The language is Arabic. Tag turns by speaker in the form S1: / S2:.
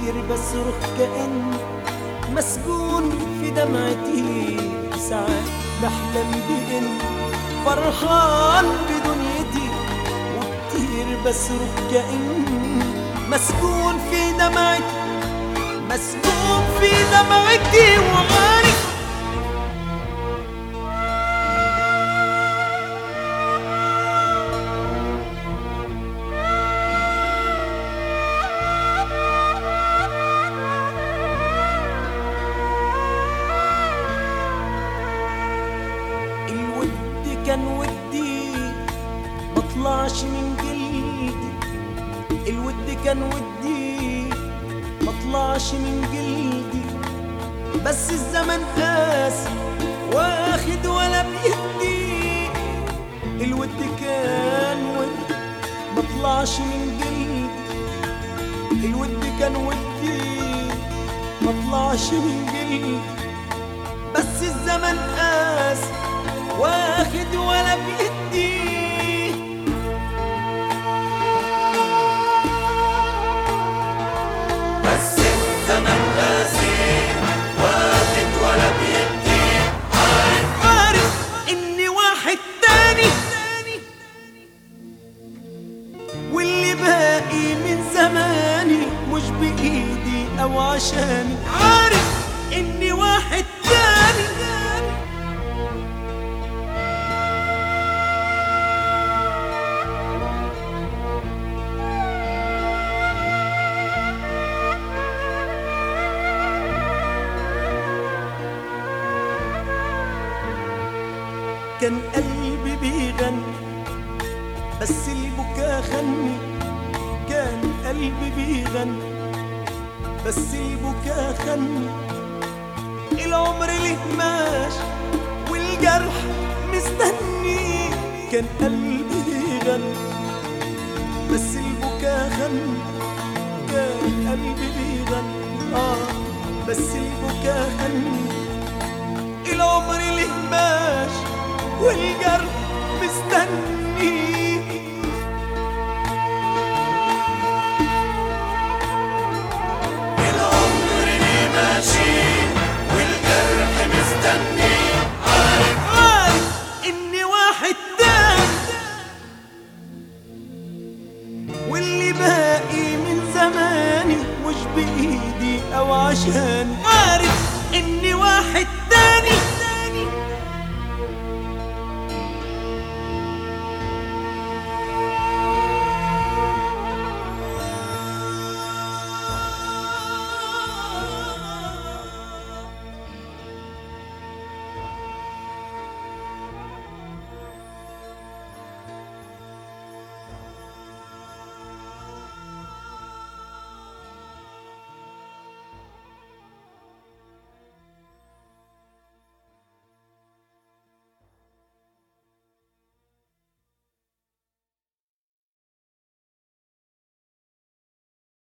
S1: كتير بصرخ كأني مسجون في دمعتي، ساعات بحلم بإني فرحان بدنيتي، وكتير بصرخ كأني مسجون في دمعتي، مسجون في دمعتي وعارف الود كان ودي مطلعش من جلدي، الود كان ودي مطلعش من جلدي، بس الزمن قاسي واخد ولا بيدي، الود كان ودي مطلعش من جلدي، الود كان ودي مطلعش من جلدي، بس الزمن قاسي واخد ولا بيدي.
S2: بس الزمن قاسي واخد ولا بيدي،
S1: عارف اني واحد تاني، واللي باقي من زماني مش بإيدي او عشاني، عارف اني واحد تاني. كان قلبي بيغني بس البكا خني، كان قلبي بيغني بس البكا خني، العمر ليه ماشي والجرح مستني، كان قلبي بيغني بس البكا خني، كان قلبي بيغني بس البكا خني، العمر ليه ماشي والجرح مستني.
S2: العمر ليه ماشي والجرح مستني،
S1: عارف اني واحد تاني، واللي باقي من زماني مش بإيدي او عشاني، عارف اني واحد تاني.